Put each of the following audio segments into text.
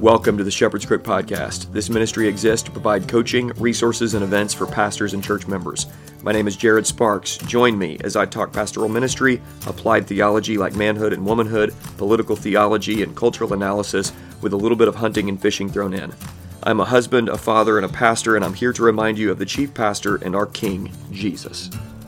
Welcome to the Shepherd's Crook Podcast. This ministry exists to provide coaching, resources, and events for pastors and church members. My name is Jared Sparks. Join me as I talk pastoral ministry, applied theology like manhood and womanhood, political theology, and cultural analysis with a little bit of hunting and fishing thrown in. I'm a husband, a father, and a pastor, and I'm here to remind you of the chief pastor and our King, Jesus.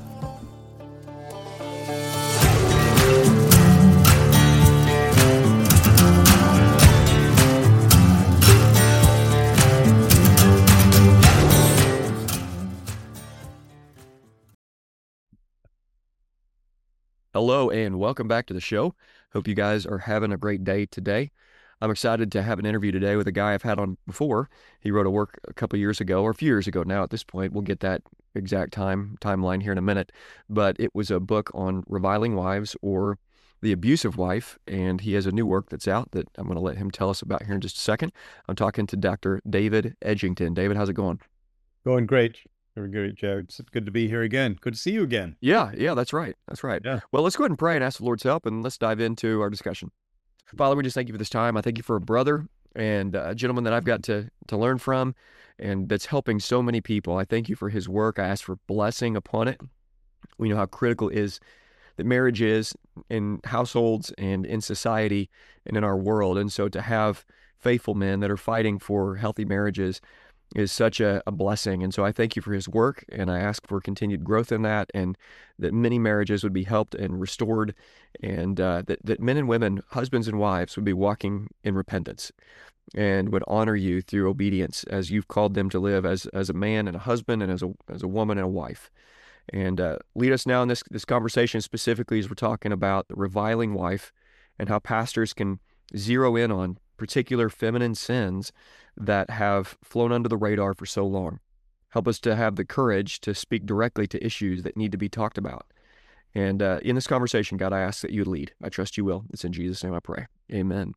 Hello and welcome back to the show. Hope you guys are having a great day today. I'm excited to have an interview today with a guy I've had on before. He wrote a work a couple years ago, or a few years ago now at this point. We'll get that exact timeline here in a minute. But it was a book on reviling wives or the abusive wife, and he has a new work that's out that I'm going to let him tell us about here in just a second. I'm talking to Dr. David Edgington. David, how's it going? Going great. Very good, Jared. It's good to be here again. Good to see you again. Yeah, that's right. Yeah. Well, let's go ahead and pray and ask the Lord's help, and let's dive into our discussion. Father, we just thank you for this time. I thank you for a brother and a gentleman that I've got to learn from and that's helping so many people. I thank you for his work. I ask for blessing upon it. We know how critical it is that marriage is in households and in society and in our world. And so to have faithful men that are fighting for healthy marriages is such a blessing. And so I thank you for his work, and I ask for continued growth in that, and that many marriages would be helped and restored, and that men and women, husbands and wives, would be walking in repentance and would honor you through obedience as you've called them to live as a man and a husband and as a woman and a wife. And lead us now in this conversation specifically as we're talking about the reviling wife and how pastors can zero in on particular feminine sins that have flown under the radar for so long. Help us to have the courage to speak directly to issues that need to be talked about. And in this conversation, God, I ask that you lead. I trust you will. It's in Jesus' name I pray. Amen.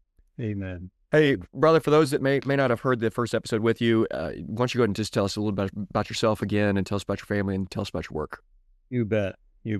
Amen. Hey, brother, for those that may not have heard the first episode with you, why don't you go ahead and just tell us a little bit about yourself again, and tell us about your family, and tell us about your work. You bet.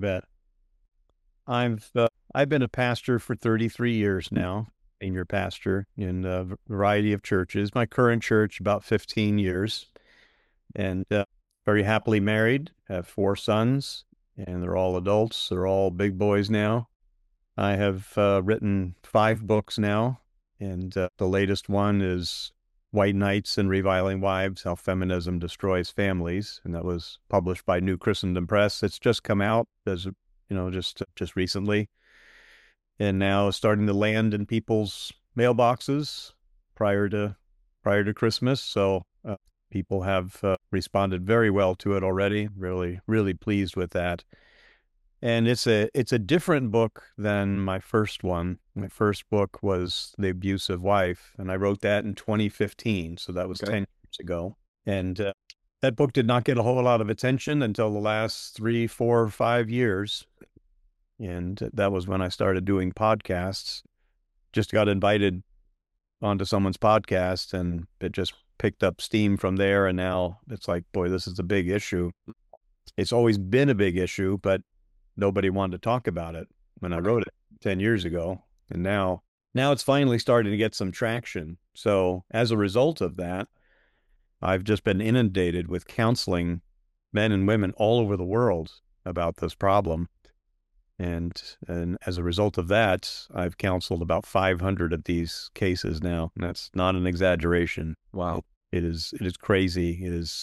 I've been a pastor for 33 years now, senior pastor in a variety of churches. My current church, about 15 years, and very happily married, have 4 sons, and they're all adults. They're all big boys now. I have written 5 books now, and the latest one is White Knights and Reviling Wives, How Feminism Destroys Families, and that was published by New Christendom Press. It's just come out, as just recently, and now starting to land in people's mailboxes prior to Christmas. So people have responded very well to it already. Really, really pleased with that. And it's a different book than my first one. My first book was The Abusive Wife, and I wrote that in 2015. So that was 10 years ago. And that book did not get a whole lot of attention until the last 3, 4, 5 years. And that was when I started doing podcasts. Just got invited onto someone's podcast, and it just picked up steam from there. And now it's like, boy, this is a big issue. It's always been a big issue, but nobody wanted to talk about it when I wrote it 10 years ago. And now it's finally starting to get some traction. So as a result of that, I've just been inundated with counseling men and women all over the world about this problem. And as a result of that, I've counseled about 500 of these cases now. And that's not an exaggeration. Wow. It is crazy.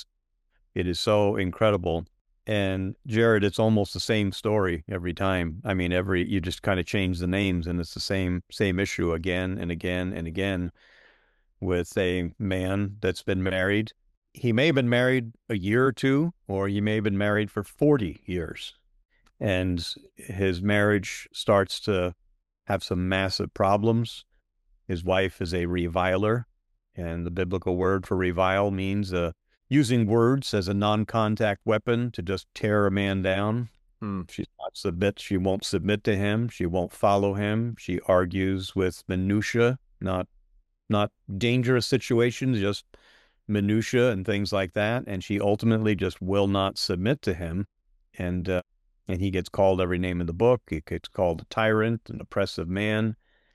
It is so incredible. And Jared, it's almost the same story every time. I mean, you just kind of change the names, and it's the same issue again and again and again with a man that's been married. He may have been married a year or two, or he may have been married for 40 years. And his marriage starts to have some massive problems. His wife is a reviler, and the biblical word for revile means using words as a non-contact weapon to just tear a man down. She won't submit to him. She won't follow him. She argues with minutia, not dangerous situations, just minutia and things like that. And she ultimately just will not submit to him. And he gets called every name in the book. He gets called a tyrant, an oppressive man.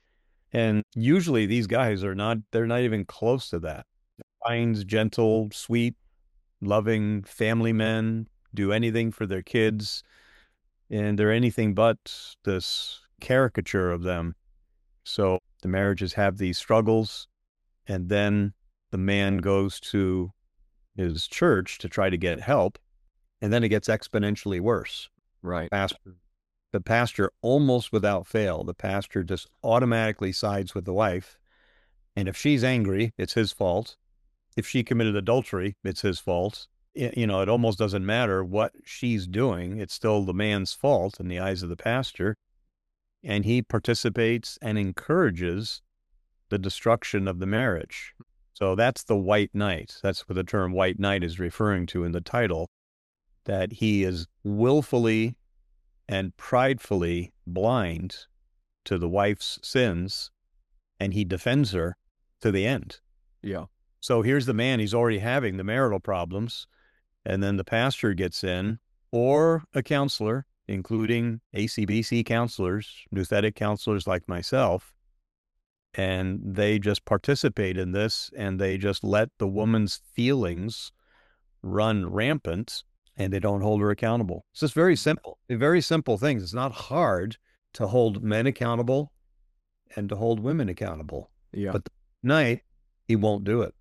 And usually these guys they're not even close to that. Kind, gentle, sweet, loving family men, do anything for their kids, and they're anything but this caricature of them. So the marriages have these struggles, and then the man goes to his church to try to get help, and then it gets exponentially worse. Right. The pastor, almost without fail, the pastor just automatically sides with the wife. And if she's angry, it's his fault. If she committed adultery, it's his fault. It almost doesn't matter what she's doing. It's still the man's fault in the eyes of the pastor. And he participates and encourages the destruction of the marriage. So that's the white knight. That's what the term white knight is referring to in the title, that he is willfully and pridefully blind to the wife's sins, and he defends her to the end. Yeah. So here's the man, he's already having the marital problems, and then the pastor gets in, or a counselor, including ACBC counselors, nouthetic counselors like myself, and they just participate in this, and they just let the woman's feelings run rampant, and they don't hold her accountable. It's just very simple things. It's not hard to hold men accountable and to hold women accountable. Yeah. But the night, he won't do it.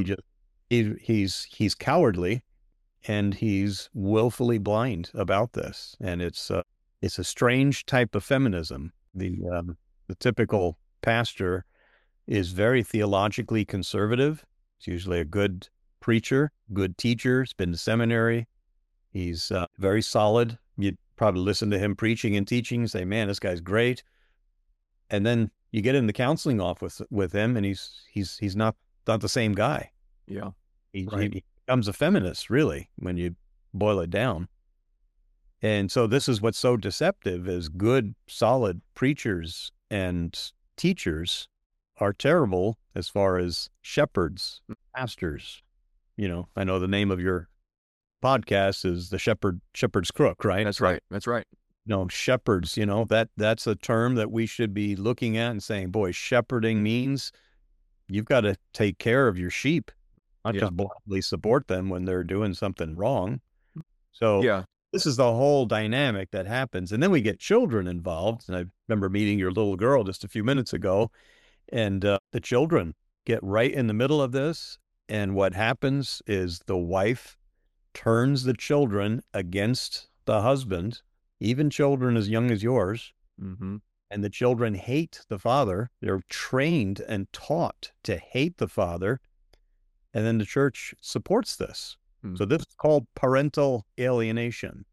He's cowardly, and he's willfully blind about this. And it's a strange type of feminism. The typical pastor is very theologically conservative. He's usually a good preacher, good teacher, has been to seminary. He's very solid. You'd probably listen to him preaching and teaching and say, man, this guy's great. And then you get in the counseling office with him, and he's not the same guy. Yeah. He becomes a feminist, really, when you boil it down. And so this is what's so deceptive, is good, solid preachers and teachers are terrible as far as shepherds, pastors. I know the name of your podcast is The Shepherd's Crook, right? That's right. That's right. Shepherds, that's a term that we should be looking at and saying, boy, shepherding means you've got to take care of your sheep, not just blindly support them when they're doing something wrong. So this is the whole dynamic that happens. And then we get children involved. And I remember meeting your little girl just a few minutes ago, and the children get right in the middle of this. And what happens is the wife turns the children against the husband, even children as young as yours. Mm-hmm. And the children hate the father. They're trained and taught to hate the father. And then the church supports this. Mm-hmm. So this is called parental alienation.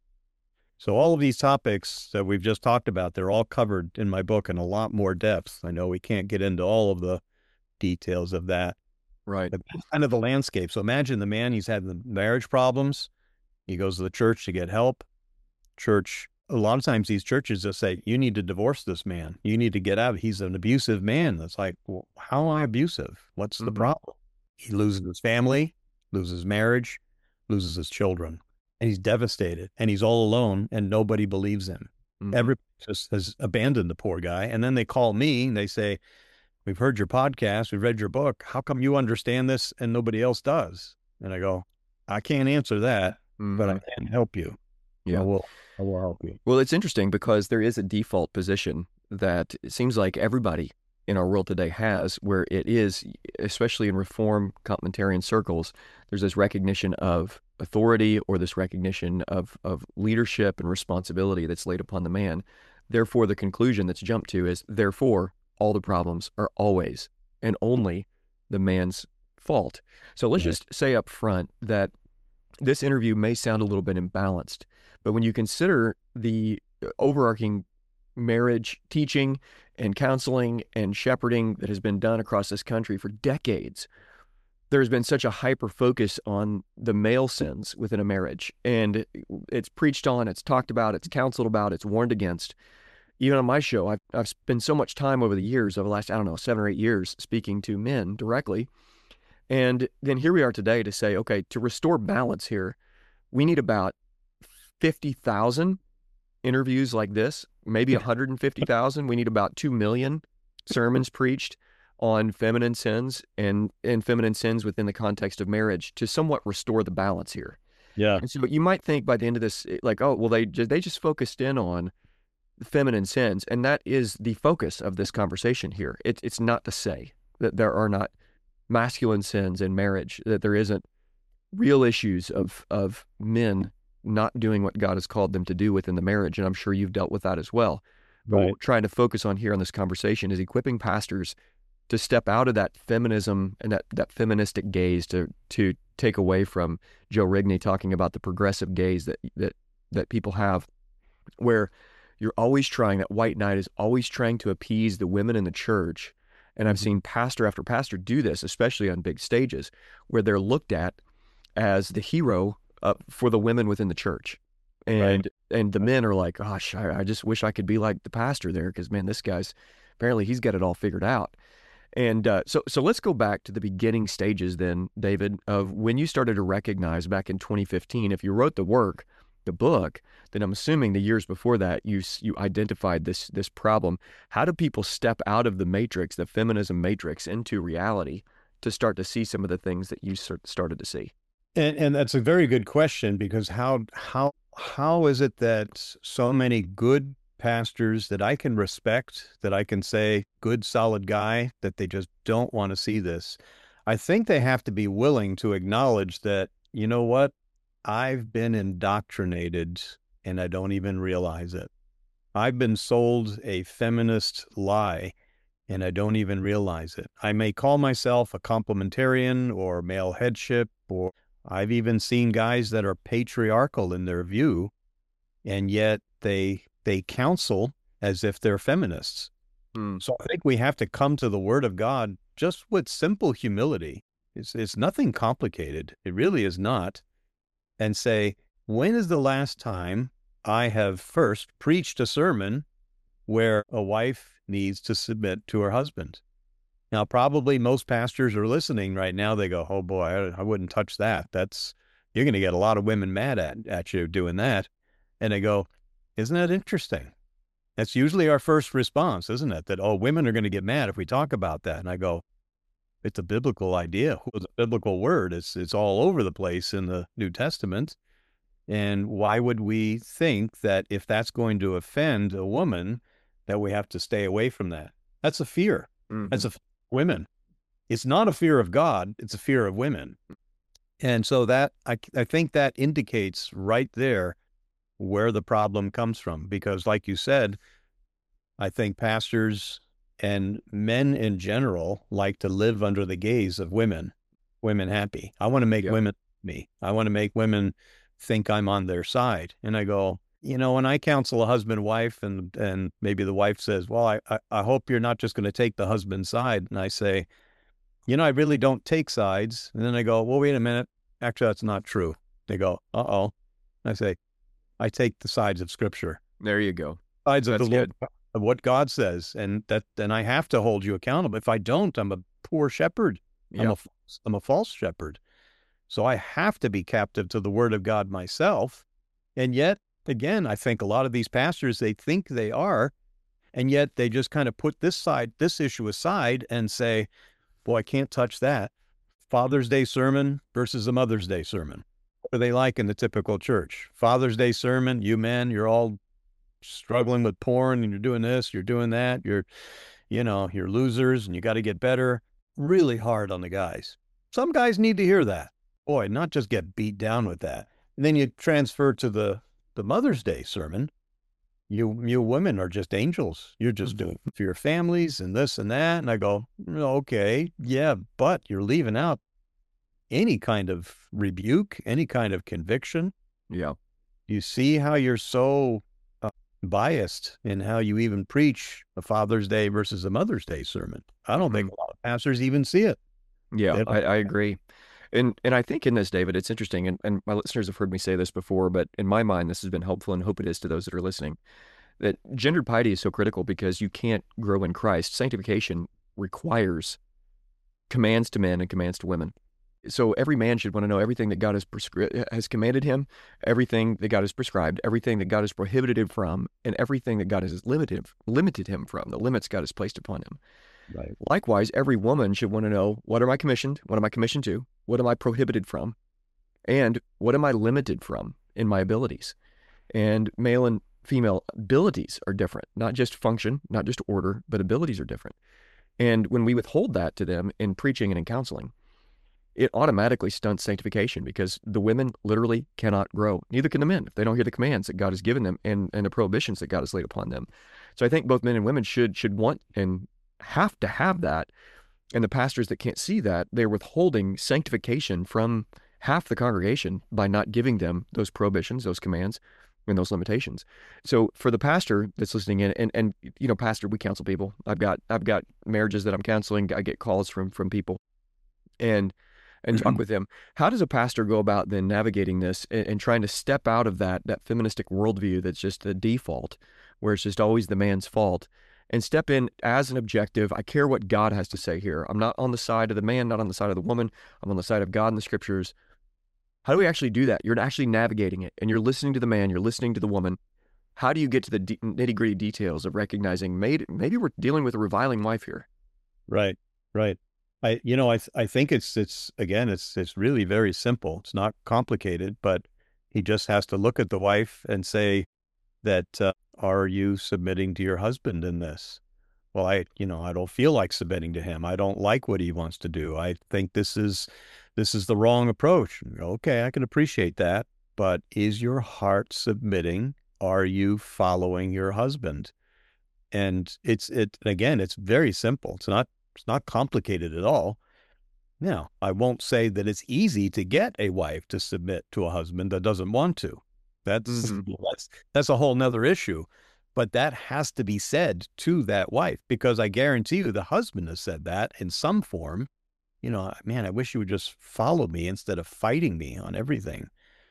So all of these topics that we've just talked about, they're all covered in my book in a lot more depth. I know we can't get into all of the details of that. Right. But that's kind of the landscape. So imagine the man, he's had the marriage problems. He goes to the church to get help. Church, a lot of times these churches just say, you need to divorce this man. You need to get out. He's an abusive man. That's like, well, how am I abusive? What's the problem? He loses his family, loses marriage, loses his children, and he's devastated, and he's all alone, and nobody believes him. Everybody just has abandoned the poor guy. And then they call me and they say, we've heard your podcast, we've read your book. How come you understand this and nobody else does? And I go, I can't answer that, but I can help you. Yeah. I will help you. Well, it's interesting because there is a default position that it seems like everybody in our world today has, where it is, especially in Reform complementarian circles, there's this recognition of authority, or this recognition of leadership and responsibility that's laid upon the man. Therefore, the conclusion that's jumped to is, therefore, all the problems are always and only the man's fault. So let's just say up front that this interview may sound a little bit imbalanced, but when you consider the overarching marriage teaching and counseling and shepherding that has been done across this country for decades, there's been such a hyper focus on the male sins within a marriage. And it's preached on, it's talked about, it's counseled about, it's warned against. Even on my show, I've spent so much time over the years, over the last, 7 or 8 years, speaking to men directly. And then here we are today to say, okay, to restore balance here, we need about 50,000 interviews like this, maybe 150,000. We need about 2 million sermons preached on feminine sins and feminine sins within the context of marriage to somewhat restore the balance here. Yeah. And so you might think by the end of this, like, oh, well, they just focused in on feminine sins, and that is the focus of this conversation here. It's not to say that there are not masculine sins in marriage, that there isn't real issues of men not doing what God has called them to do within the marriage, and I'm sure you've dealt with that as well. But what Right. we're trying to focus on here on this conversation is equipping pastors to step out of that feminism and that feministic gaze to take away from Joe Rigney talking about the progressive gaze that people have, where you're always trying, that white knight is always trying to appease the women in the church. And I've Mhm. seen pastor after pastor do this, especially on big stages, where they're looked at as the hero for the women within the church. Right. And the men are like, gosh, I just wish I could be like the pastor there, because man, this guy's apparently he's got it all figured out. And so let's go back to the beginning stages then, David, of when you started to recognize back in 2015. If you wrote the book, then I'm assuming the years before that you identified this problem. How do people step out of the matrix, the feminism matrix, into reality to start to see some of the things that you started to see? And that's a very good question, because how is it that so many good pastors that I can respect, that I can say good solid guy, that they just don't want to see this? I think they have to be willing to acknowledge that, you know what? I've been indoctrinated and I don't even realize it. I've been sold a feminist lie and I don't even realize it. I may call myself a complementarian or male headship, or I've even seen guys that are patriarchal in their view, and yet they counsel as if they're feminists. Mm, So I think we have to come to the Word of God just with simple humility. It's nothing complicated. It really is not. And say, when is the last time I have first preached a sermon where a wife needs to submit to her husband? Now, probably most pastors are listening right now. They go, "Oh boy, I wouldn't touch that. That's you're going to get a lot of women mad at you doing that." And they go, "Isn't that interesting?" That's usually our first response, isn't it? That, oh, women are going to get mad if we talk about that. And I go, it's a biblical idea. It's a biblical word. It's all over the place in the New Testament. And why would we think that if that's going to offend a woman, that we have to stay away from that? That's a fear. hmm That's a fear of women. It's not a fear of God. It's a fear of women. And so that I think that indicates right there where the problem comes from. Because like you said, I think pastors and men in general like to live under the gaze of women happy. I want to make Yeah. women me. I want to make women think I'm on their side. And I go, when I counsel a husband wife, and maybe the wife says, well, I hope you're not just going to take the husband's side. And I say, I really don't take sides. And then I go, well, wait a minute. Actually, that's not true. They go, uh-oh. I say, I take the sides of Scripture, There you go. sides of the That's Lord, good. of what God says, and that then I have to hold you accountable. If I don't, I'm a poor shepherd. I'm Yeah. a false shepherd. So I have to be captive to the Word of God myself. And yet, again, I think a lot of these pastors, they think they are, and yet they just kind of put this issue aside and say, boy, I can't touch that. Father's Day sermon versus a Mother's Day sermon. What are they like in the typical church? Father's Day sermon, you men, you're all struggling with porn and you're doing this, you're doing that, you're losers and you got to get better. Really hard on the guys. Some guys need to hear that. Boy, not just get beat down with that. And then you transfer to the Mother's Day sermon. You women are just angels. You're just doing it for your families and this and that. And I go, okay, yeah, but you're leaving out any kind of rebuke, any kind of conviction. Yeah. You see how you're so biased in how you even preach a Father's Day versus a Mother's Day sermon. I don't think Mhm. a lot of pastors even see it. Yeah, They don't. I agree. And I think in this, David, it's interesting, and my listeners have heard me say this before, but in my mind, this has been helpful, and hope it is to those that are listening, that gendered piety is so critical because you can't grow in Christ. Sanctification requires commands to men and commands to women. So every man should want to know everything that God has commanded him, everything that God has prescribed, everything that God has prohibited him from, and everything that God has limited him from, the limits God has placed upon him. Right. Likewise, every woman should want to know, what am I commissioned? What am I commissioned to? What am I prohibited from? And what am I limited from in my abilities? And male and female abilities are different, not just function, not just order, but abilities are different. And when we withhold that to them in preaching and in counseling, it automatically stunts sanctification, because the women literally cannot grow. Neither can the men if they don't hear the commands that God has given them and the prohibitions that God has laid upon them. So I think both men and women should want and have to have that. And the pastors that can't see that, they're withholding sanctification from half the congregation by not giving them those prohibitions, those commands, and those limitations. So for the pastor that's listening in, and pastor, we counsel people. I've got marriages that I'm counseling. I get calls from people, and talk with them. How does a pastor go about then navigating this and trying to step out of that feministic worldview that's just the default, where it's just always the man's fault, and step in as an objective? I care what God has to say here. I'm not on the side of the man, not on the side of the woman. I'm on the side of God and the scriptures. How do we actually do that? You're actually navigating it, and you're listening to the man, you're listening to the woman. How do you get to the nitty-gritty details of recognizing maybe we're dealing with a reviling wife here? Right, right. I think it's really very simple. It's not complicated, but he just has to look at the wife and say that, are you submitting to your husband in this? Well, I don't feel like submitting to him. I don't like what he wants to do. I think this is the wrong approach. Okay, I can appreciate that, but is your heart submitting? Are you following your husband? And it's very simple. It's not complicated at all. Now, I won't say that it's easy to get a wife to submit to a husband that doesn't want to. That's a whole nother issue. But that has to be said to that wife, because I guarantee you the husband has said that in some form. Man, I wish you would just follow me instead of fighting me on everything.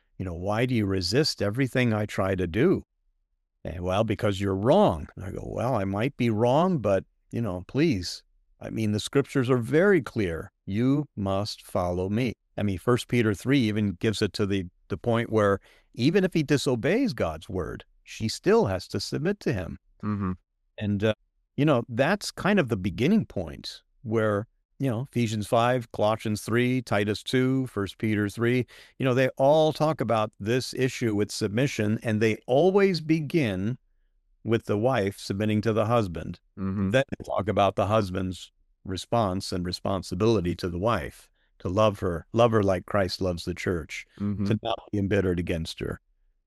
Why do you resist everything I try to do? And, well, because you're wrong. And I go, well, I might be wrong, but, please. I mean, the scriptures are very clear. You must follow me. I mean, 1 Peter 3 even gives it to the point where even if he disobeys God's word, she still has to submit to him. Mm-hmm. And, that's kind of the beginning point where, Ephesians 5, Colossians 3, Titus 2, 1 Peter 3, they all talk about this issue with submission, and they always begin with the wife submitting to the husband. Mm-hmm. Then they talk about the husband's response and responsibility to the wife, to love her like Christ loves the church, Mm-hmm. to not be embittered against her,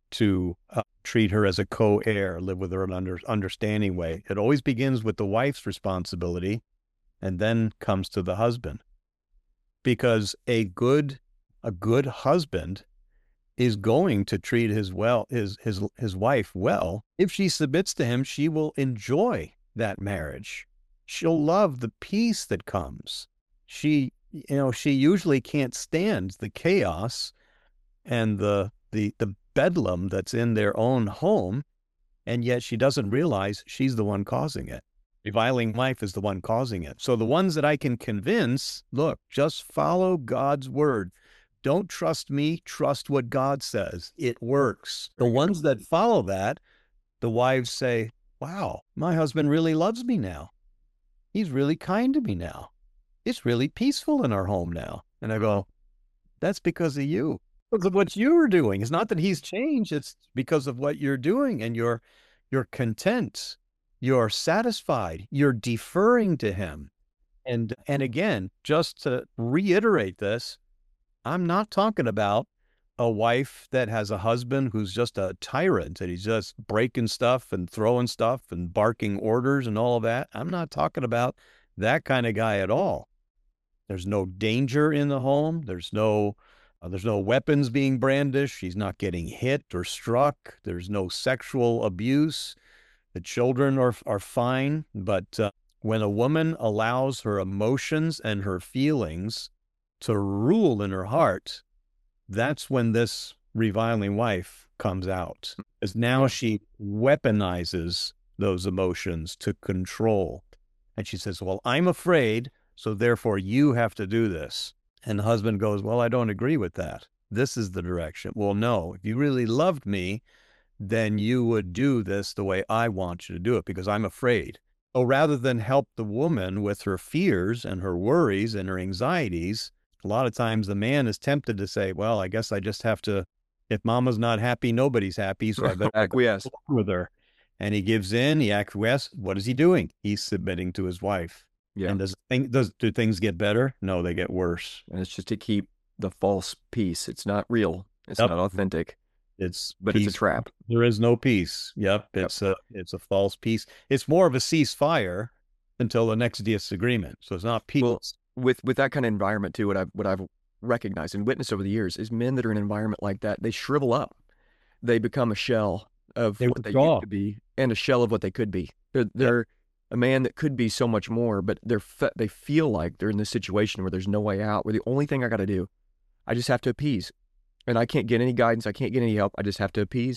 to treat her as a co-heir, live with her in an understanding way. It always begins with the wife's responsibility and then comes to the husband. Because a good husband is going to treat his wife well. If she submits to him, she will enjoy that marriage. She'll love the peace that comes. She usually can't stand the chaos and the bedlam that's in their own home, and yet she doesn't realize she's the one causing it. Reviling wife is the one causing it. So the ones that I can convince, look, just follow God's word. Don't trust me, trust what God says. It works. The ones that follow that, the wives say, wow, my husband really loves me now. He's really kind to me now. It's really peaceful in our home now. And I go, that's because of you. Because of what you're doing. It's not that he's changed. It's because of what you're doing, and you're content. You're satisfied. You're deferring to him. And again, just to reiterate this, I'm not talking about a wife that has a husband who's just a tyrant, and he's just breaking stuff and throwing stuff and barking orders and all of that. I'm not talking about that kind of guy at all. There's no danger in the home. There's no weapons being brandished. She's not getting hit or struck. There's no sexual abuse. The children are fine. But when a woman allows her emotions and her feelings to rule in her heart, that's when this reviling wife comes out. As now she weaponizes those emotions to control. And she says, well, I'm afraid, so therefore you have to do this. And the husband goes, well, I don't agree with that. This is the direction. Well, no, if you really loved me, then you would do this the way I want you to do it because I'm afraid. So rather than help the woman with her fears and her worries and her anxieties, a lot of times the man is tempted to say, well, I guess I just have to, if mama's not happy, nobody's happy. So I better acquiesce with her. And he gives in, he acquiesces. What is he doing? He's submitting to his wife. Yeah. And do things get better? No, they get worse. And it's just to keep the false peace. It's not real. It's Yep. not authentic. But Peace. it's a trap. There is no peace. Yep. It's a false peace. It's more of a ceasefire until the next disagreement. So it's not peace. Well, with that kind of environment too, what I've recognized and witnessed over the years is men that are in an environment like that, they shrivel up. They become a shell of what they used to be and a shell of what they could be. They're a man that could be so much more, but they feel like they're in this situation where there's no way out, where the only thing I got to do, I just have to appease. And I can't get any guidance. I can't get any help. I just have to appease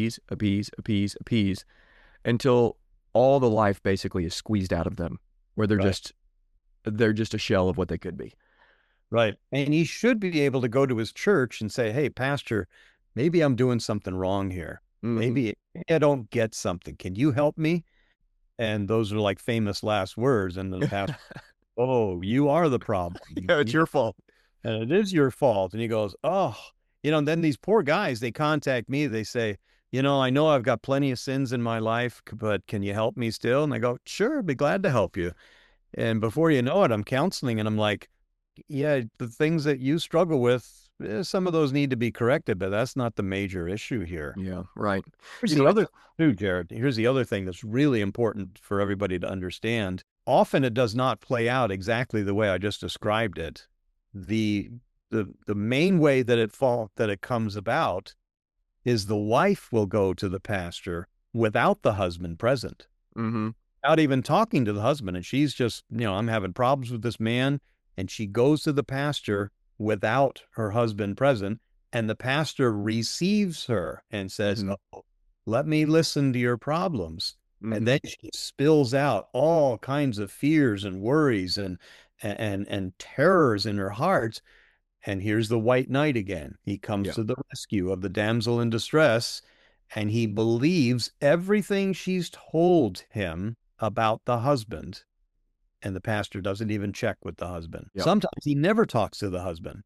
until all the life basically is squeezed out of them, where they're just a shell of what they could be. Right. And he should be able to go to his church and say, hey, pastor, maybe I'm doing something wrong here. Mm-hmm. Maybe I don't get something. Can you help me? And those are like famous last words. And the pastor, oh, you are the problem. Yeah, it's your fault. And it is your fault. And he goes, oh, and then these poor guys, they contact me. They say, I know I've got plenty of sins in my life, but can you help me still? And I go, sure, be glad to help you. And before you know it, I'm counseling and I'm like, yeah, the things that you struggle with, some of those need to be corrected, but that's not the major issue here. Yeah, right. Here's the other too, Jared. Here's the other thing that's really important for everybody to understand. Often it does not play out exactly the way I just described it. The main way that it comes about is the wife will go to the pastor without the husband present, without even talking to the husband. And she's just, I'm having problems with this man. And she goes to the pastor without her husband present. And the pastor receives her and says, oh, let me listen to your problems. And then she spills out all kinds of fears and worries and terrors in her heart. And here's the white knight again. He comes to the rescue of the damsel in distress, and he believes everything she's told him about the husband. And the pastor doesn't even check with the husband. Yep. Sometimes he never talks to the husband.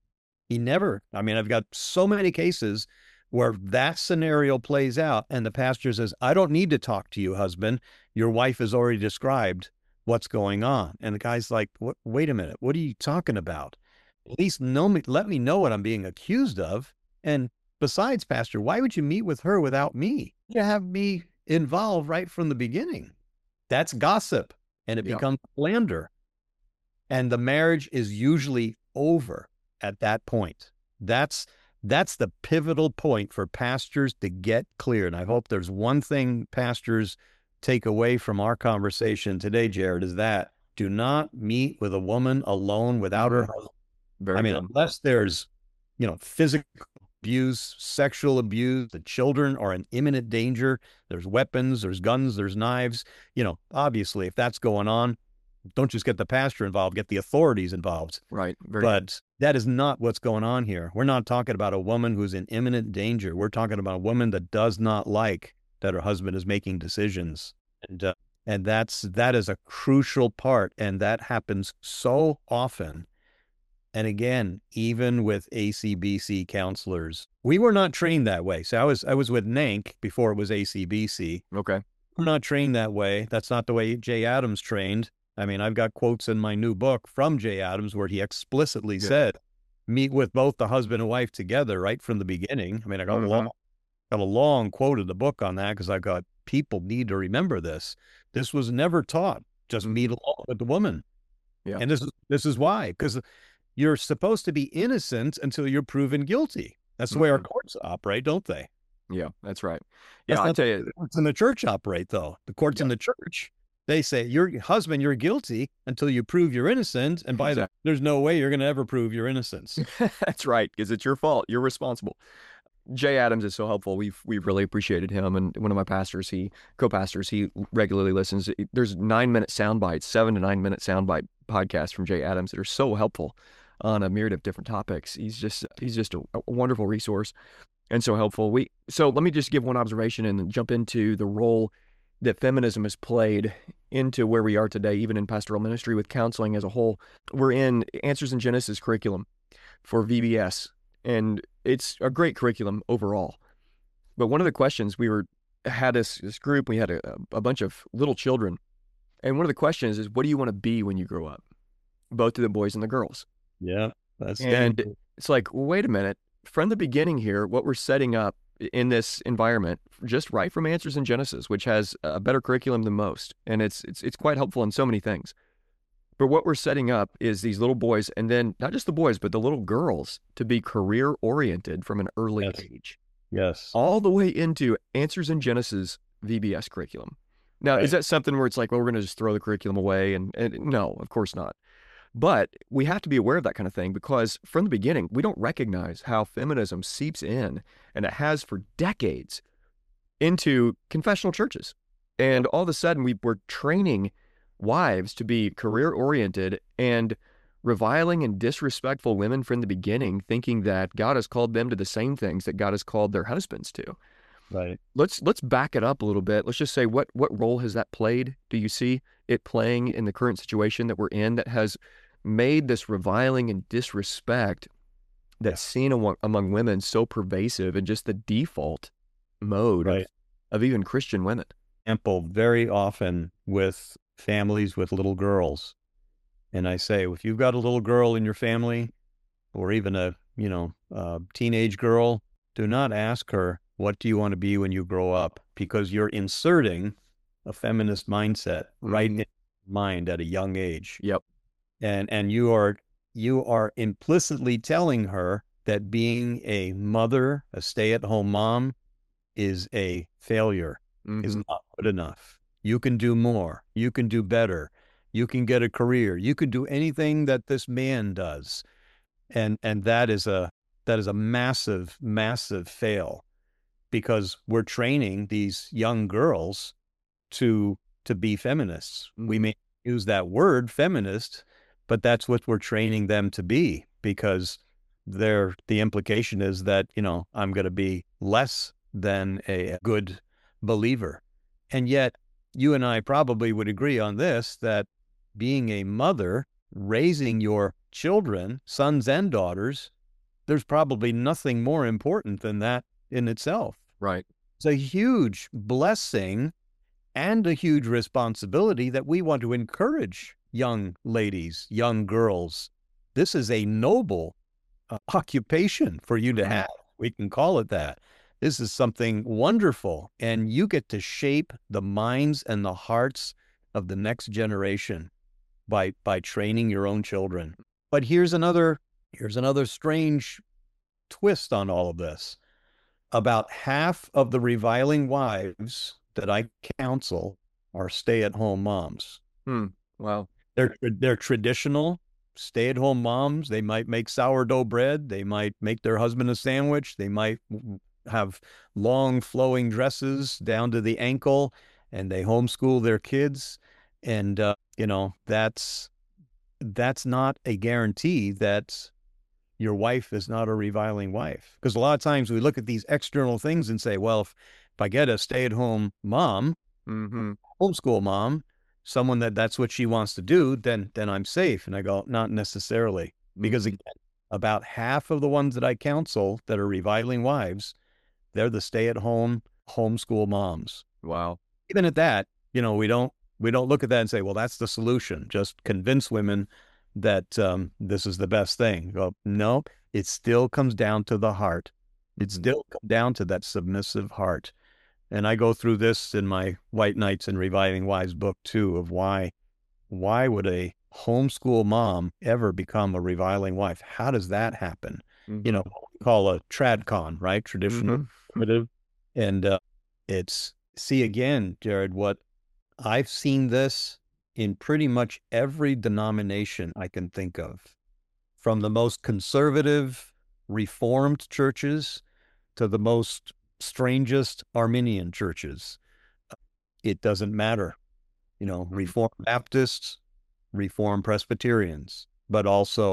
I've got so many cases where that scenario plays out, and the pastor says, I don't need to talk to you, husband. Your wife has already described what's going on. And the guy's like, wait a minute, what are you talking about? At least let me know what I'm being accused of. And besides, pastor, why would you meet with her without me? You have me involved right from the beginning. That's gossip, and it becomes slander. And the marriage is usually over at that point. That's the pivotal point for pastors to get clear. And I hope there's one thing pastors take away from our conversation today, Jared, is that do not meet with a woman alone without her husband. Unless there's, physical abuse, sexual abuse, the children are in imminent danger. There's weapons, there's guns, there's knives. Obviously, if that's going on, don't just get the pastor involved, get the authorities involved. Right. But that is not what's going on here. We're not talking about a woman who's in imminent danger. We're talking about a woman that does not like that her husband is making decisions. And that is a crucial part. And that happens so often. And again, even with ACBC counselors, we were not trained that way. So I was with NANC before it was ACBC. Okay. We're not trained that way. That's not the way Jay Adams trained. I've got quotes in my new book from Jay Adams where he explicitly said, meet with both the husband and wife together right from the beginning. I got a long quote in the book on that because I've got people need to remember this. This was never taught. Just meet along with the woman. Yeah. And this is why, because you're supposed to be innocent until you're proven guilty. That's the way our courts operate, don't they? Yeah, that's right. Yeah, I tell you, the courts in the church operate, though. The courts in the church, they say, your husband, you're guilty until you prove you're innocent. And by that, there's no way you're going to ever prove your innocence. That's right, because it's your fault. You're responsible. Jay Adams is so helpful. We've really appreciated him. And one of my pastors, co-pastors, he regularly listens. There's 7 to 9 minute soundbite podcasts from Jay Adams that are so helpful. on a myriad of different topics. He's just a wonderful resource and so helpful. So let me just give one observation and then jump into the role that feminism has played into where we are today, even in pastoral ministry with counseling as a whole. We're in Answers in Genesis curriculum for VBS, and it's a great curriculum overall. But one of the questions had this group, we had a bunch of little children, and one of the questions is, what do you want to be when you grow up? Both of the boys and the girls. Yeah, that's And dangerous. it's like, well, wait a minute. From the beginning here, what we're setting up in this environment, just right from Answers in Genesis, which has a better curriculum than most, and it's quite helpful in so many things. But what we're setting up is these little boys, and then not just the boys, but the little girls, to be career oriented from an early Yes. age, Yes. all the way into Answers in Genesis VBS curriculum. Now, is Right. that something where it's like, well, we're going to just throw the curriculum away? And no, of course not. But we have to be aware of that kind of thing because from the beginning, we don't recognize how feminism seeps in, and it has for decades, into confessional churches. And all of a sudden, we're training wives to be career oriented and reviling and disrespectful women from the beginning, thinking that God has called them to the same things that God has called their husbands to. Right. Let's back it up a little bit. Let's just say, what role has that played? Do you see it playing in the current situation that we're in that has made this reviling and disrespect that's seen among women so pervasive and just the default mode Right. of even Christian women? Example very often with families with little girls. And I say, if you've got a little girl in your family or even a teenage girl, do not ask her, what do you want to be when you grow up? Because you're inserting a feminist mindset right in your mind at a young age. Yep. And you are implicitly telling her that being a mother, a stay-at-home mom, is a failure, is not good enough. You can do more. You can do better. You can get a career. You can do anything that this man does. And that is a massive, massive fail, because we're training these young girls to be feminists. We may use that word feminist, but that's what we're training them to be, because the implication is that, I'm going to be less than a good believer. And yet you and I probably would agree on this, that being a mother, raising your children, sons and daughters, there's probably nothing more important than that in itself. Right. It's a huge blessing and a huge responsibility that we want to encourage young ladies, young girls. This is a noble occupation for you to have. We can call it that. This is something wonderful, and you get to shape the minds and the hearts of the next generation by training your own children. But here's another strange twist on all of this. About half of the reviling wives that I counsel are stay-at-home moms. Wow. They're traditional stay-at-home moms. They might make sourdough bread. They might make their husband a sandwich. They might have long flowing dresses down to the ankle, and they homeschool their kids. And, that's not a guarantee that your wife is not a reviling wife. Because a lot of times we look at these external things and say, well, if I get a stay-at-home mom, homeschool mom, someone that's what she wants to do, then I'm safe. And I go, not necessarily. Because again, about half of the ones that I counsel that are reviling wives, they're the stay-at-home homeschool moms. Wow. Even at that, we don't look at that and say, well, that's the solution. Just convince women that this is the best thing. Well, no, it still comes down to the heart. It still comes down to that submissive heart. And I go through this in my White Knights and Reviving Wives book too, of why would a homeschool mom ever become a reviling wife? How does that happen? What we call a tradcon, right? Traditional normative. And see again, Jared, what I've seen this in pretty much every denomination I can think of, from the most conservative Reformed churches to the most strangest Arminian churches. It doesn't matter. Reformed Baptists, Reformed Presbyterians, but also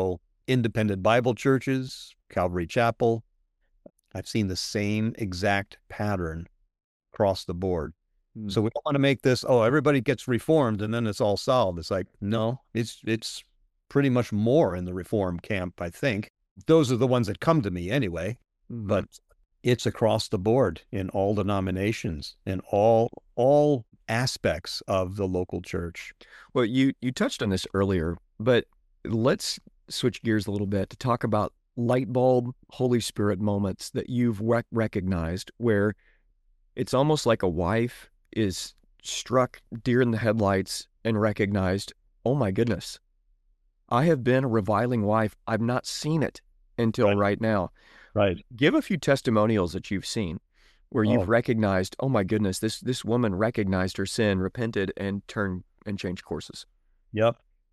independent Bible churches, Calvary Chapel. I've seen the same exact pattern across the board. Mm. So we don't want to make this, oh, everybody gets reformed and then it's all solved. It's like, no, it's pretty much more in the reform camp, I think. Those are the ones that come to me anyway, but it's across the board in all denominations and all aspects of the local church. Well, you touched on this earlier, but let's switch gears a little bit to talk about light bulb Holy Spirit moments that you've recognized where it's almost like a wife is struck deer in the headlights and recognized, oh my goodness, I have been a reviling wife. I've not seen it until right now. Right. Give a few testimonials that you've seen where you've recognized, oh my goodness, this woman recognized her sin, repented, and turned and changed courses. Yep.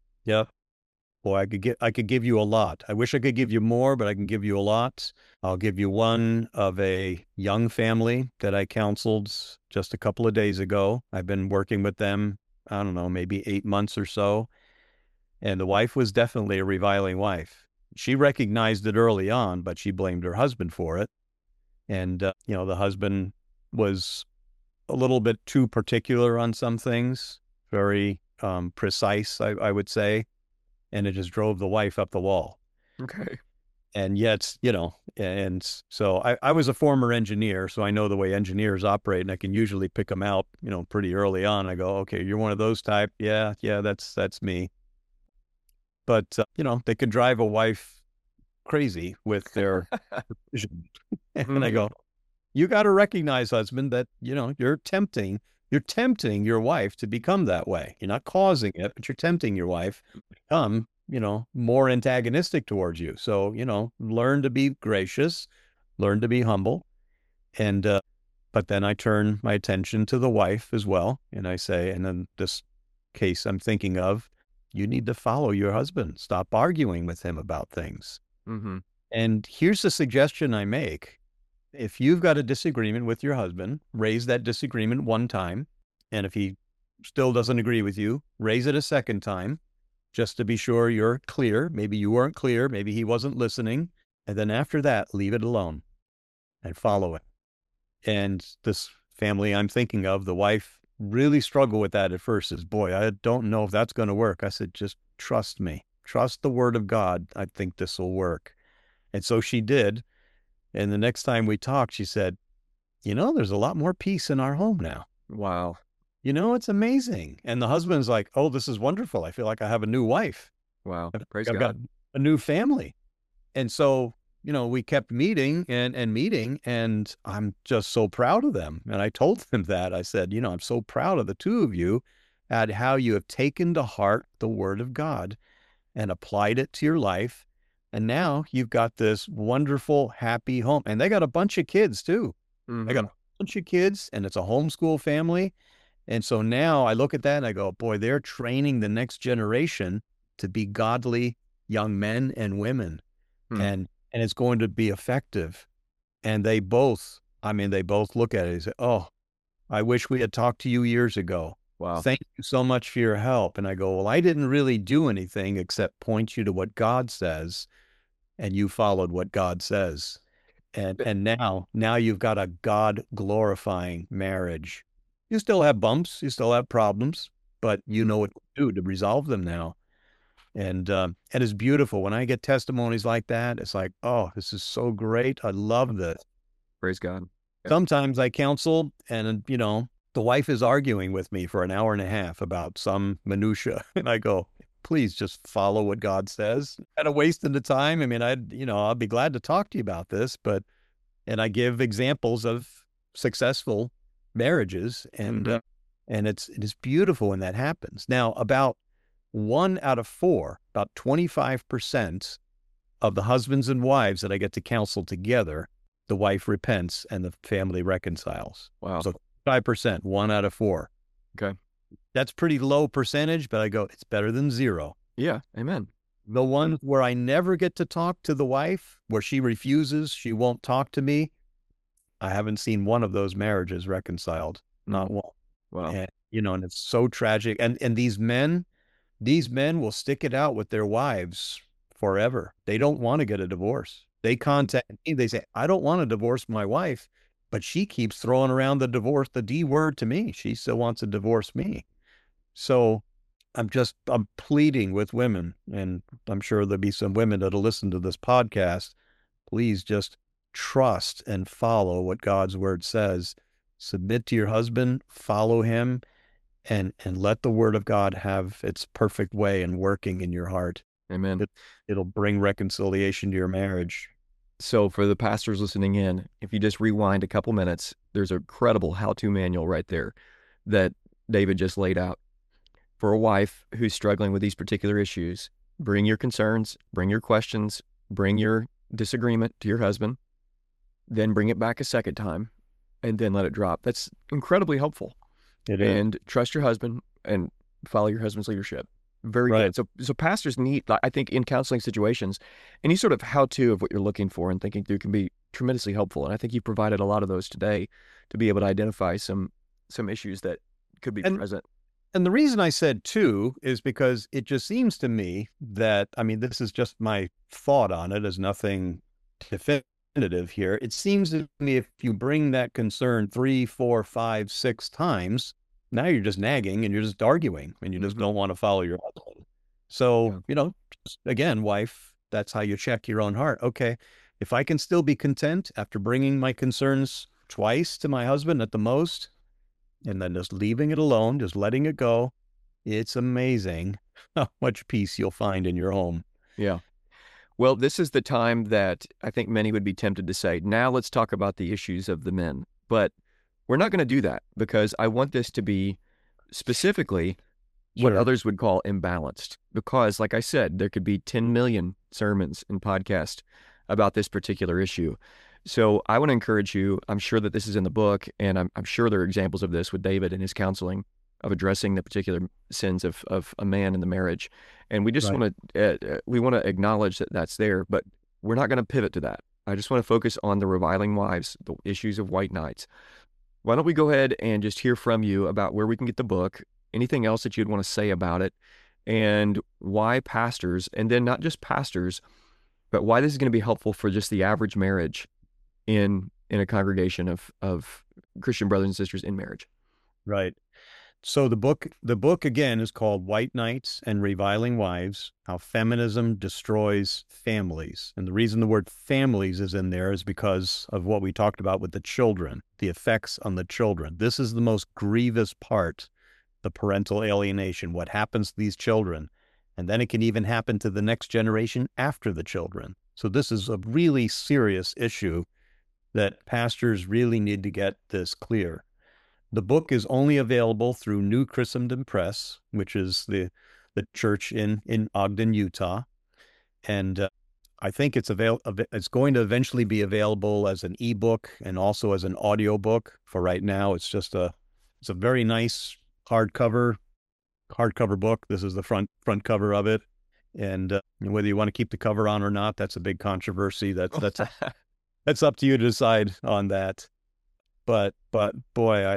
Boy, I could give you a lot. I wish I could give you more, but I can give you a lot. I'll give you one of a young family that I counseled just a couple of days ago. I've been working with them, I don't know, maybe 8 months or so. And the wife was definitely a reviling wife. She recognized it early on, but she blamed her husband for it. And, the husband was a little bit too particular on some things, very precise, I would say. And it just drove the wife up the wall. Okay. And yet, and so I was a former engineer, so I know the way engineers operate, and I can usually pick them out, pretty early on. I go, okay, you're one of those type. Yeah, that's me. But, they could drive a wife crazy with their vision. And I go, you got to recognize, husband, that, you're tempting your wife to become that way. You're not causing it, but you're tempting your wife to become, more antagonistic towards you. So, learn to be gracious, learn to be humble. And, but then I turn my attention to the wife as well. And I say, and in this case I'm thinking of, you need to follow your husband. Stop arguing with him about things. Mm-hmm. And here's the suggestion I make. If you've got a disagreement with your husband, raise that disagreement one time. And if he still doesn't agree with you, raise it a second time, just to be sure you're clear. Maybe you weren't clear. Maybe he wasn't listening. And then after that, leave it alone and follow it. And this family I'm thinking of, the wife really struggled with that at first. Says, boy, I don't know if that's going to work. I said, just trust me. Trust the word of God. I think this will work. And so she did. And the next time we talked, she said, there's a lot more peace in our home now. Wow. It's amazing. And the husband's like, oh, this is wonderful. I feel like I have a new wife. Wow. Praise I've God. got a new family. And so, we kept meeting and meeting, and I'm just so proud of them. And I told them that. I said, I'm so proud of the two of you at how you have taken to heart the word of God and applied it to your life. And now you've got this wonderful, happy home. And they got a bunch of kids too. Mm-hmm. They got a bunch of kids, and it's a homeschool family. And so now I look at that and I go, boy, they're training the next generation to be godly young men and women. And it's going to be effective. And they both look at it and say, oh, I wish we had talked to you years ago. Wow. Thank you so much for your help. And I go, well, I didn't really do anything except point you to what God says. And you followed what God says. And now you've got a God glorifying marriage. You still have bumps, you still have problems, but you know what to do to resolve them now. And it's beautiful. When I get testimonies like that, it's like, oh, this is so great. I love this. Praise God. Yeah. Sometimes I counsel and, the wife is arguing with me for an hour and a half about some minutia. And I go, please just follow what God says. At a waste of the time. I mean, I'll be glad to talk to you about this, and I give examples of successful marriages, and it is beautiful when that happens. Now, about 1 out of 4, about 25% of the husbands and wives that I get to counsel together, the wife repents and the family reconciles. Wow. So 5%, 1 out of 4. Okay. That's pretty low percentage, but I go, it's better than 0. Yeah. Amen. The one where I never get to talk to the wife, where she refuses, she won't talk to me, I haven't seen one of those marriages reconciled. Not one. Wow. And, and it's so tragic. And these men will stick it out with their wives forever. They don't want to get a divorce. They contact me. They say, I don't want to divorce my wife, but she keeps throwing around the divorce, the D word to me. She still wants to divorce me. So I'm pleading with women, and I'm sure there'll be some women that'll listen to this podcast. Please just trust and follow what God's word says. Submit to your husband, follow him, and let the word of God have its perfect way in working in your heart. Amen. It'll bring reconciliation to your marriage. So for the pastors listening in, if you just rewind a couple minutes, there's a credible how-to manual right there that David just laid out. For a wife who's struggling with these particular issues, bring your concerns, bring your questions, bring your disagreement to your husband, then bring it back a second time, and then let it drop. That's incredibly helpful. It is. And trust your husband and follow your husband's leadership. Very Right. good. So pastors need, I think, in counseling situations, any sort of how-to of what you're looking for and thinking through can be tremendously helpful. And I think you provided a lot of those today to be able to identify some issues that could be present. And the reason I said two is because it just seems to me that, I mean, this is just my thought on it, as nothing definitive here. It seems to me if you bring that concern 3, 4, 5, 6 times, now you're just nagging and you're just arguing and you just don't want to follow your husband. So, just, again, wife, that's how you check your own heart. Okay, if I can still be content after bringing my concerns twice to my husband at the most, and then just leaving it alone, just letting it go, it's amazing how much peace you'll find in your home. Yeah. Well, this is the time that I think many would be tempted to say, now let's talk about the issues of the men. But we're not going to do that because I want this to be specifically what others would call imbalanced. Because, like I said, there could be 10 million sermons and podcasts about this particular issue. So I want to encourage you. I'm sure that this is in the book, and I'm sure there are examples of this with David and his counseling of addressing the particular sins of a man in the marriage. And we just want to acknowledge that that's there, but we're not going to pivot to that. I just want to focus on the reviling wives, the issues of white knights. Why don't we go ahead and just hear from you about where we can get the book, anything else that you'd want to say about it, and why pastors, and then not just pastors, but why this is going to be helpful for just the average marriage in a congregation of Christian brothers and sisters in marriage. Right. So the book again is called White Knights and Reviling Wives: How Feminism Destroys Families. And the reason the word families is in there is because of what we talked about with the children, the effects on the children. This is the most grievous part, the parental alienation, what happens to these children. And then it can even happen to the next generation after the children. So this is a really serious issue that pastors really need to get this clear. The book is only available through New Christendom Press, which is the church in Ogden, Utah. And I think it's going to eventually be available as an ebook and also as an audiobook. For right now, it's a very nice hardcover book. This is the front cover of it. And whether you want to keep the cover on or not, that's a big controversy. That's up to you to decide on that. But boy,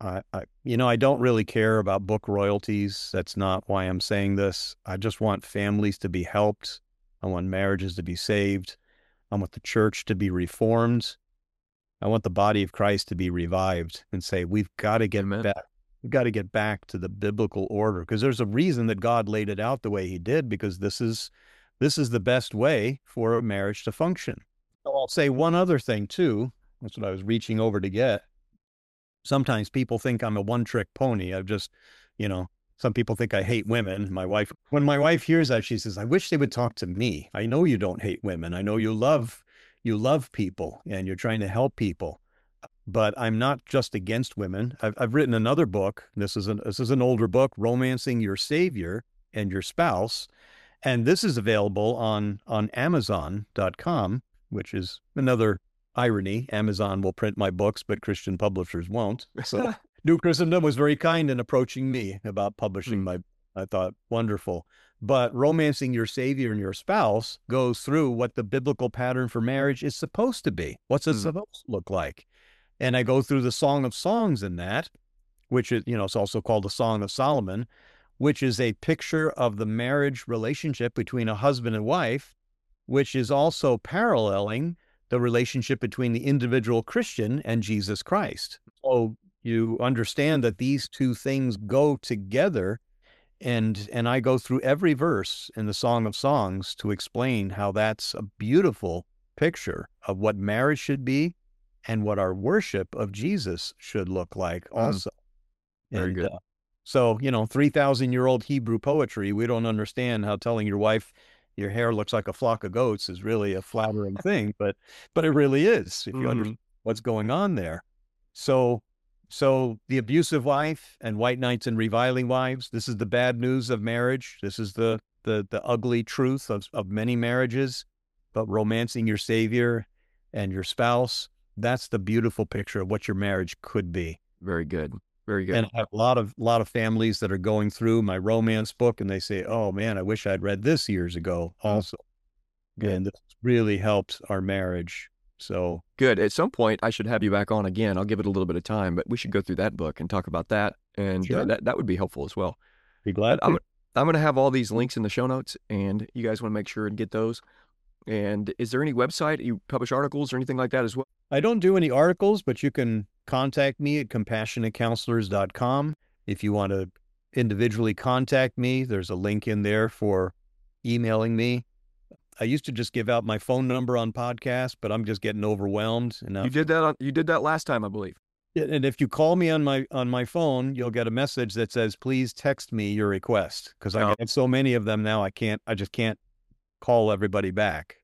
I don't really care about book royalties. That's not why I'm saying this. I just want families to be helped. I want marriages to be saved. I want the church to be reformed. I want the body of Christ to be revived and say, we've got to get back. We've got to get back to the biblical order, because there's a reason that God laid it out the way he did, because this is the best way for a marriage to function. I'll say one other thing too. That's what I was reaching over to get. Sometimes people think I'm a one-trick pony. Some people think I hate women. When my wife hears that, she says, I wish they would talk to me. I know you don't hate women. I know you love people and you're trying to help people. But I'm not just against women. I've written another book. This is an older book, Romancing Your Savior and Your Spouse. And this is available on Amazon.com, which is another irony. Amazon will print my books, but Christian publishers won't. So New Christendom was very kind in approaching me about publishing I thought, wonderful. But Romancing Your Savior and Your Spouse goes through what the biblical pattern for marriage is supposed to be. What's it supposed to look like? And I go through the Song of Songs in that, which is, it's also called the Song of Solomon, which is a picture of the marriage relationship between a husband and wife, which is also paralleling the relationship between the individual Christian and Jesus Christ. So you understand that these two things go together, and I go through every verse in the Song of Songs to explain how that's a beautiful picture of what marriage should be and what our worship of Jesus should look like also. Very good. So, 3,000-year-old Hebrew poetry, we don't understand how telling your wife your hair looks like a flock of goats is really a flattering thing, but it really is if you understand what's going on there. So the abusive wife and white knights and reviling wives, this is the bad news of marriage. This is the ugly truth of many marriages, but romancing your Savior and your spouse, that's the beautiful picture of what your marriage could be. Very good. Very good. And I have a lot of families that are going through my romance book, and they say, "Oh man, I wish I'd read this years ago." Also, and this really helped our marriage. So good. At some point, I should have you back on again. I'll give it a little bit of time, but we should go through that book and talk about that, and Sure. that would be helpful as well. Be glad. I'm going to have all these links in the show notes, and you guys want to make sure and get those. And is there any website you publish articles or anything like that as well? I don't do any articles, but you can contact me at compassionatecounselors.com. If you want to individually contact me, there's a link in there for emailing me. I used to just give out my phone number on podcasts, but I'm just getting overwhelmed. And you did that last time, I believe. And if you call me on my phone, you'll get a message that says, "Please text me your request," because I get so many of them now. I just can't call everybody back.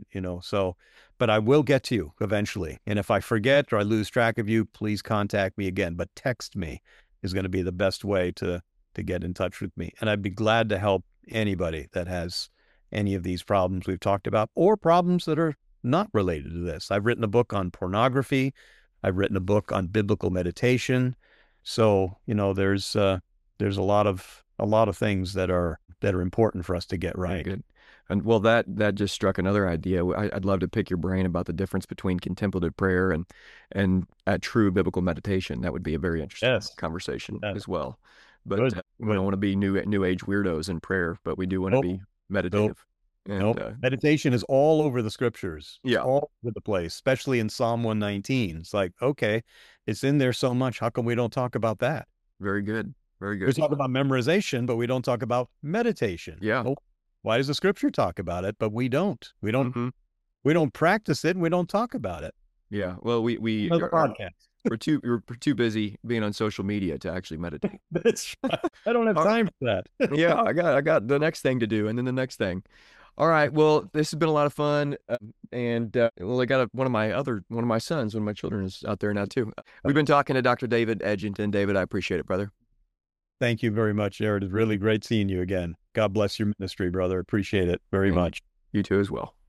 But I will get to you eventually. And if I forget or I lose track of you, please contact me again. But text me is going to be the best way to get in touch with me. And I'd be glad to help anybody that has any of these problems we've talked about, or problems that are not related to this. I've written a book on pornography. I've written a book on biblical meditation. So, there's a lot of things that are important for us to get right. Good. And well, that just struck another idea. I'd love to pick your brain about the difference between contemplative prayer and true biblical meditation. That would be a very interesting conversation as well. But we don't want to be new age weirdos in prayer, but we do want to be meditative. Meditation is all over the scriptures. Yeah, it's all over the place, especially in Psalm 119. It's like, okay, it's in there so much. How come we don't talk about that? Very good. Very good. We talk about memorization, but we don't talk about meditation. Yeah. Well, why does the scripture talk about it, but we don't? We don't practice it, and we don't talk about it. Yeah. Well, we podcast. we're too busy being on social media to actually meditate. That's right. I don't have time for that. Yeah, I got the next thing to do, and then the next thing. All right. Well, this has been a lot of fun, and I got one of my sons, one of my children is out there now too. We've been talking to Dr. David Edgington. David, I appreciate it, brother. Thank you very much, Jared. It's really great seeing you again. God bless your ministry, brother. Appreciate it very much. You too as well.